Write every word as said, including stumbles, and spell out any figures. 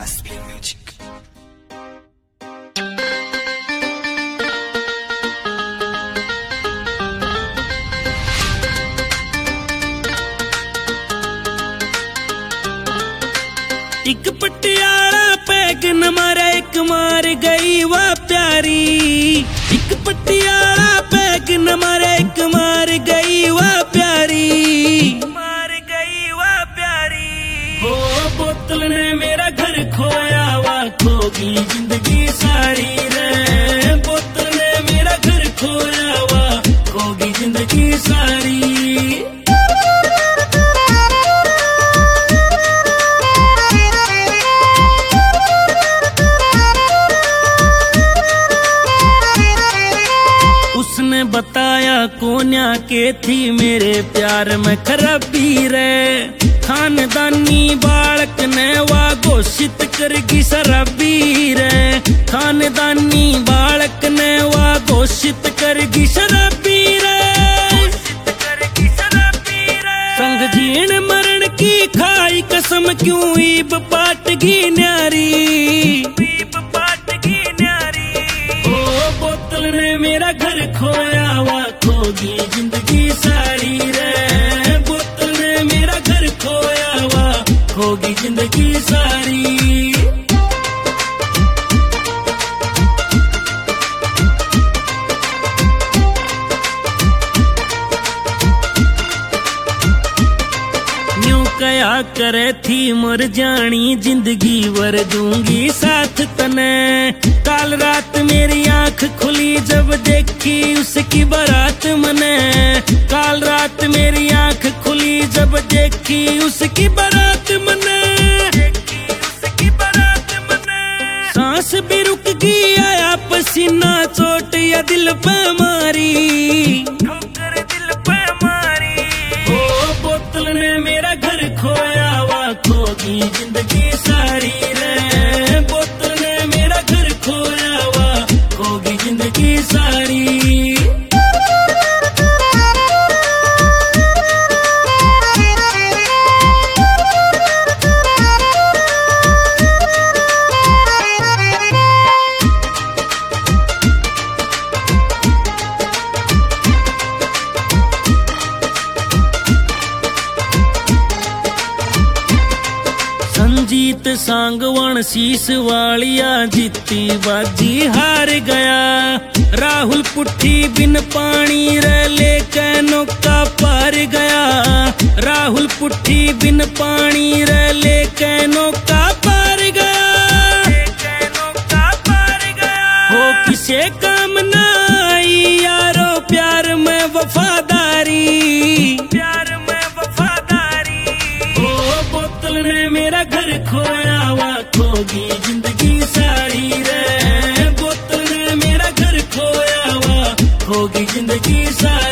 Asplay Music. एक Patiala peg न मारा एक मार गई वह प्यारी। एक पटियाला पैग न मारा एक मार गई वह प्यारी। मार गई वह प्यारी। ओ बोतल ने मेरा घर खोया वह खोगी जिंदगी सारी रे। बोतल ने मेरा घर खोया वह खोगी जिंदगी सारी। उसने बताया कोन्या के थी मेरे प्यार में खराबी रे। खानदानी बालक ने वा घोषित करगी शराबी रे। खानदानी बालक ने वा घोषित करगी शराबी रे। संग जीण मरण की खाई कसम क्यों ईब पाटगी न्यारी। बोतल ने मेरा घर खोया वह खोगी जिंदगी सारी रे। बोतल ने मेरा घर खोया वह खोगी जिंदगी सारी। न्यू कया करे थी मर जानी जिंदगी वर दूंगी साथ तने। काल रात मेरी आंख खुली जब देखी उसकी बारात मने। काल रात मेरी आंख खुली जब देखी उसकी बारात मने। सांस भी रुक गई आया पसीना चोट या दिल पे मारी। ठोकर दिल पे मारी। ओ बोतल ने मेरा घर खोया वह खोगी जिंदगी सारी रे। बोतल ने मेरा घर खोया वह खोगी जिंदगी सारी। संजीत सांगवान शीश वालिया जीती बाजी हार गया। राहुल पुट्ठी बिन पानी रे लेके नौका पार गया। राहुल पुट्ठी बिन पानी रे लेके नौका पार गया। हो किसे काम ना आई यारो प्यार में वफादारी। प्यार में वफादारी। ओ बोतल ने मेरा घर खोया वह खोगी जिंदगी सारी रे। बोतल ने मेरा घर खोया वह खोगी जिंदगी सारी।